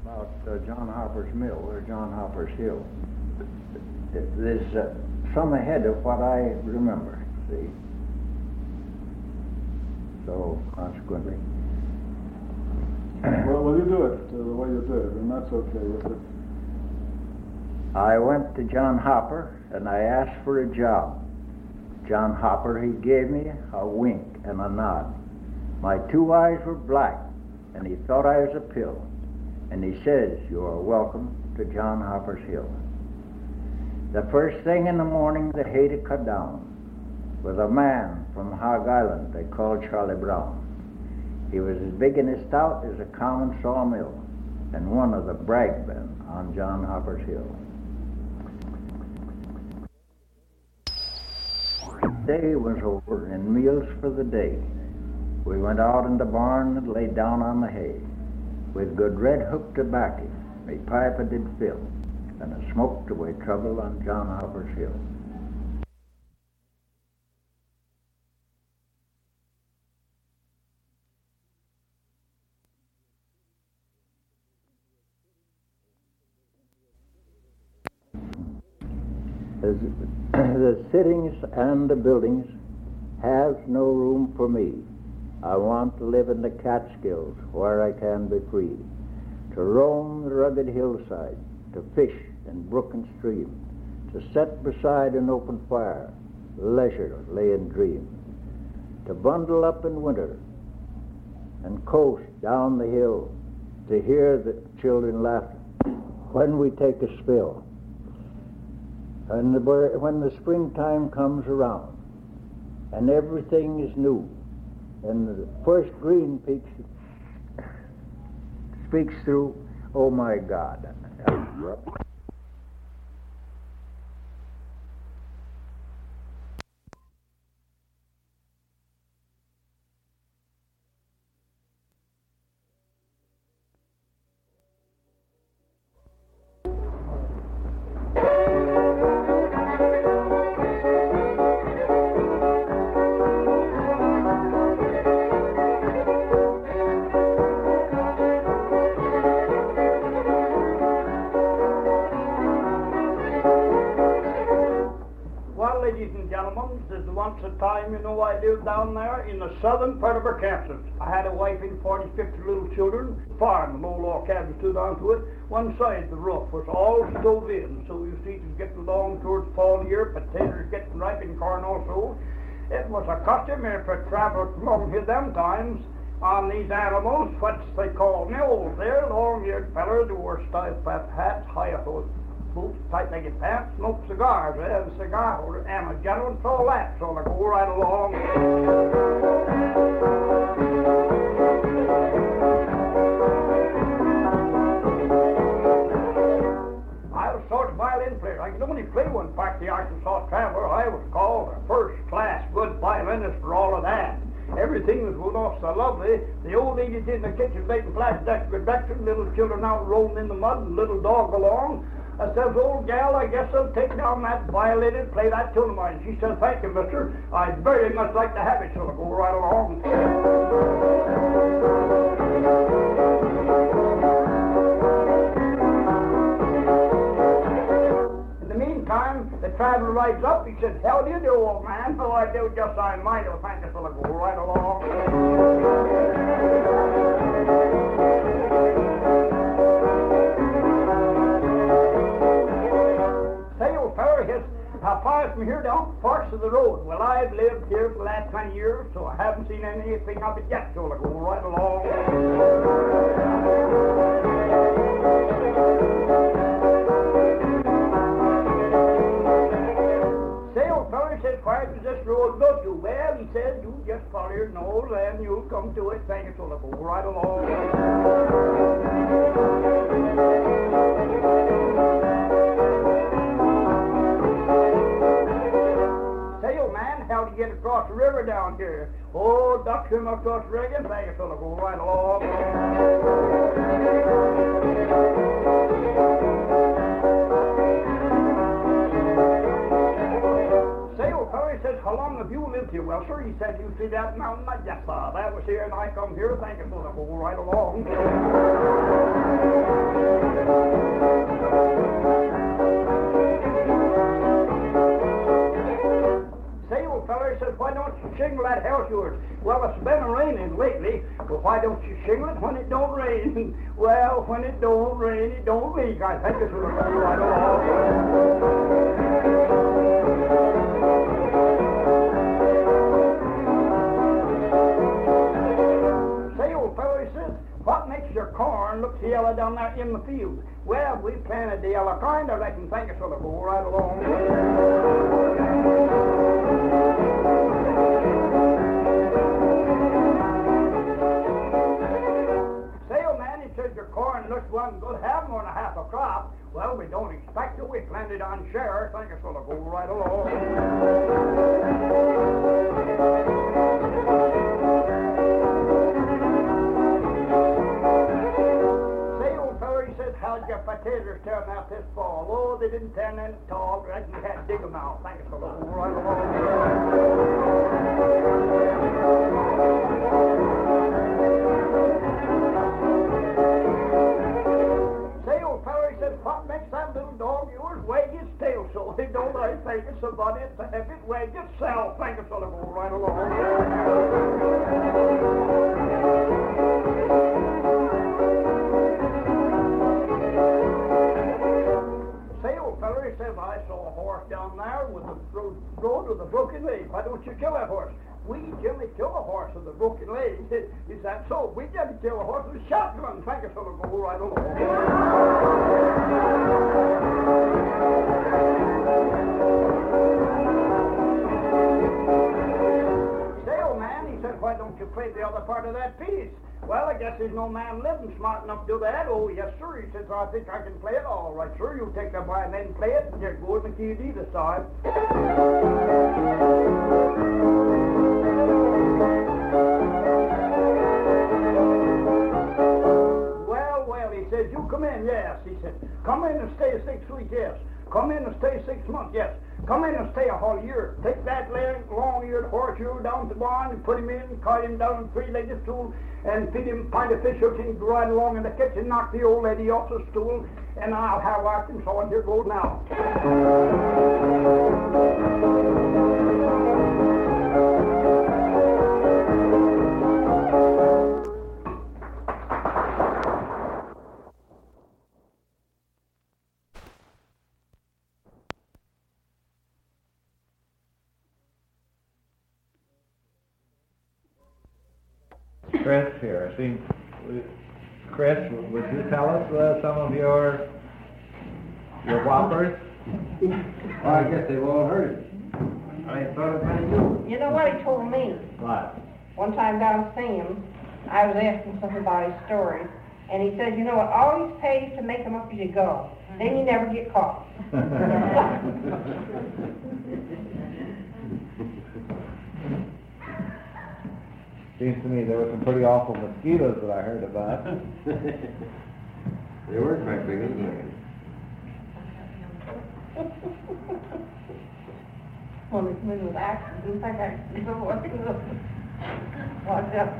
about John Hopper's Mill or John Hopper's Hill. There's some ahead of what I remember, see. So, consequently. Well, you do it the way you did, and that's okay. I went to John Hopper and I asked for a job. John Hopper, he gave me a wink and a nod. My two eyes were black, and he thought I was a pill. And he says, "You are welcome to John Hopper's Hill." The first thing in the morning, the hay to cut down was a man from Hog Island they called Charlie Brown. He was as big and as stout as a common sawmill, and one of the brag men on John Hopper's Hill. The day was over, and meals for the day. We went out in the barn and lay down on the hay, with good red hook tobacco, me pipe I did fill, and I smoked away trouble on John Hopper's Hill. The sittings and the buildings have no room for me. I want to live in the Catskills where I can be free, to roam the rugged hillside, to fish in brook and stream, to sit beside an open fire, leisure lay and dream, to bundle up in winter and coast down the hill, to hear the children laughter when we take a spill. And when the springtime comes around and everything is new, and the first green peaks speaks through, oh my God. Once a time, I lived down there in the southern part of Arkansas. I had a wife and 40, 50 little children. Farm, the low log cabin stood onto it. One side, the roof was all stove in, so you see it was getting along towards fall year, potatoes getting ripe and corn also. It was a customary for travelers among here them times on these animals, what they call mules. They're long-eared fellers who wore stiff-fat hats, high-hose boots, tight-legged pants, smoke cigars. They had a cigar holder, and a gentleman saw that, so they go right along. I was sort of violin player. I could only play one part, the Arkansas Traveler. I was called a first-class good violinist for all of that. Everything was going off so lovely. The old ladies in the kitchen making plastic breakfast, little children out rolling in the mud, and little dog along. I says, "Old gal, I guess I'll take down that violin and play that tune of mine." She says, "Thank you, mister. I'd very much like to have it," so I'll go right along. In the meantime, the traveler rides up. He says, "How do you do, old man?" "Oh, I do just fine, mighty well, thank you," so I'll go right along. How far from here down parts of the road? Well, I've lived here for the last 20 years, so I haven't seen anything of it yet, so I'll go right along. Say, old fellow, says, "Where does this road go to?" "Well," he says, "you just follow your nose and you'll come to it." Thank you, so I'll go right along. How to get across the river down here? "Oh, duck him across the river." Thank you, so I'll go right along. Say, old fellow, he says, "How long have you lived here?" "Well, sir," he said, "you see that mountain?" "Yes, sir, that was here, and I come here." Thank you, so I'll go right along. shingle that house of yours. Well, it's been raining lately. Well, why don't you shingle it when it don't rain? Well, when it don't rain, it don't leak. I think it's going to go right along. Say, old fellow, he says, what makes your corn look so yellow down there in the field? Well, we planted the yellow kind, I reckon think it's going to go right along. Say, old man, he says your corn looks one good half more than a half a crop. Well, we don't expect it. We planted on share. I think it's going to go right along. How'd your potatoes turn out this fall? Oh, they didn't turn in at all. I reckon you had to dig them out. Thank you for the right along. Say, old fellow, he said, what makes that little dog yours wag his tail so? He don't I think it's somebody to have it wag itself. Thank you for the right along. He says, I saw a horse down there with the road with a broken leg. Why don't you kill that horse? We generally kill a horse with a broken leg. Is that so? We generally kill a horse with a shotgun. Thank you, fellow. Go right along. Say, old man, he said, why don't you play the other part of that piece? Well, I guess there's no man living smart enough to do that. Oh, yes, sir. He says, I think I can play it. All right, sir. You take that by and then play it. And just go in the key D this time. Well, he says, you come in, yes. He said, come in and stay 6 weeks, yes. Come in and stay 6 months, yes. Come in and stay a whole year. Take that long-eared horse you down to the barn and put him in, cut him down a three-legged stool, and feed him a pint of fish so he can go right along in the kitchen, knock the old lady off the stool, and I'll have after him. So on, here goes now. Chris here. I think, Chris, would you tell us some of your whoppers? Well, I guess they've all heard it. I ain't thought of any new. You know what he told me? What? One time down Sam's, I was asking something about his story, and he said, you know, it always pays to make them up as you go. Then you never get caught. Seems to me there were some pretty awful mosquitoes that I heard about. They weren't quite big, isn't they? Well, they come in with accidents. I got to know what to do. Watch out.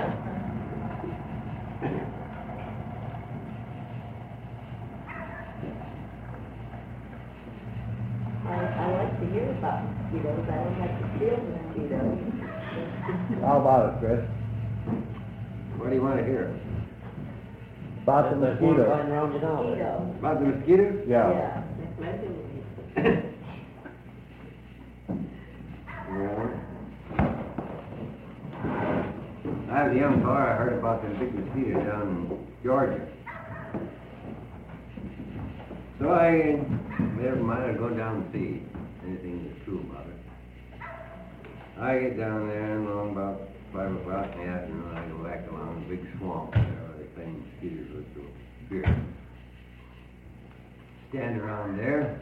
I like to hear about mosquitoes. I don't like to feel mosquitoes. How about it, Chris? What do you want to hear? About the mosquitoes. Mosquitoes. About the mosquitoes? Yeah. Yeah. Yeah. I was a young boy, I heard about them big mosquitoes down in Georgia. So I made up my mind to go down and see anything that's true about it. I get down there and along about 5 o'clock in the afternoon, I go back along a big swamp there where they claim mosquitoes was so fierce. Stand around there.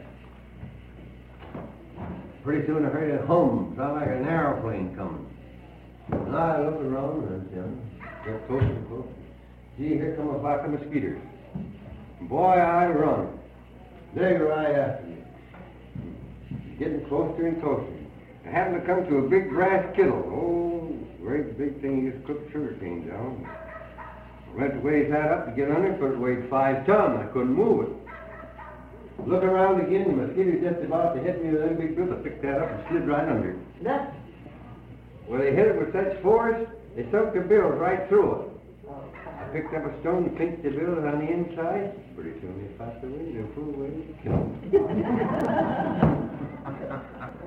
Pretty soon I heard a hum, sounded like an aeroplane coming. And I looked around and got closer and closer. Gee, here come a flock of mosquitoes. Boy, I'd run. They go right after me. Getting closer and closer. I happened to come to a big brass kettle. Oh, great big thing you just cooked sugar canes on. I went to raise that up to get under it, but it weighed 5 tons. I couldn't move it. Look around again, the mosquito just about to hit me with that big bill. I picked that up and slid right under it. Well, they hit it with such force, they sunk their bills right through it. I picked up a stone and clinked the bills on the inside. Pretty soon they passed away and they flew away to kill them.